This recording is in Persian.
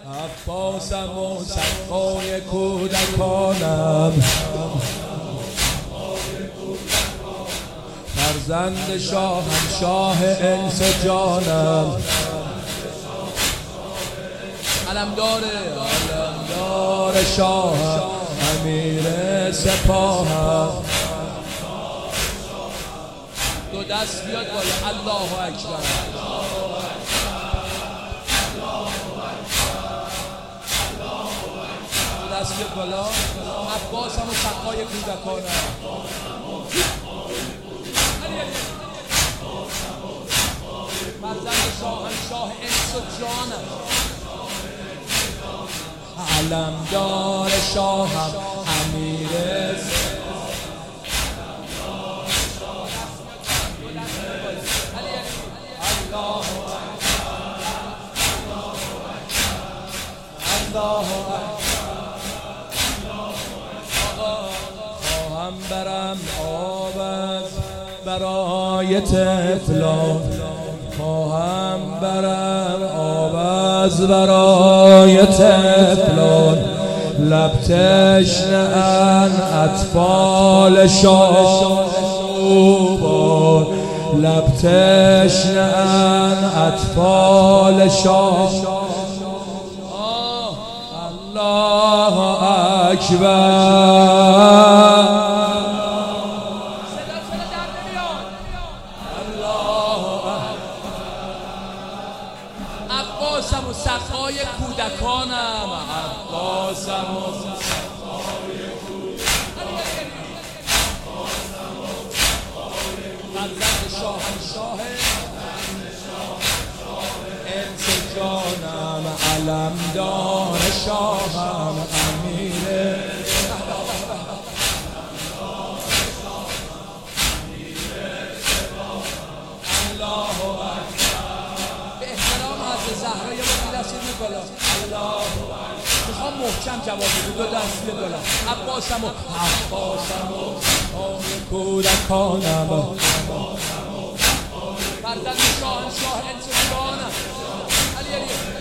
عباسم و صفای کودکانم، فرزند شاهنشاه انس جانم، علمدار شاهم، امیر سپاهم. دو دست بیاد بالا، الله اکبر. دو دست بیاد بالا. عباسم و سقای کودکانم، فرزند شاهنشاه انس جانم، علمدار شاهم، امیر خواهم برم آب برای طفلان، خواهم برم آب از برای طفلان، لب تشنه‌اند اطفال شاهوبان، لب تشنه‌اند اطفال شاهوبان. الله اکبر. عباسم و صفای کودکانم، عباسم و صفای کودکانم، فرزند شاهنشاه انس جانم، علمدار شاهم، امیر زهرا یه بار دست میکنم. میخوام محکم جواب بدید. دو دست بیاد بالا. عباسم و کودکانم، فرزند شاهنشاه انس جانم، علی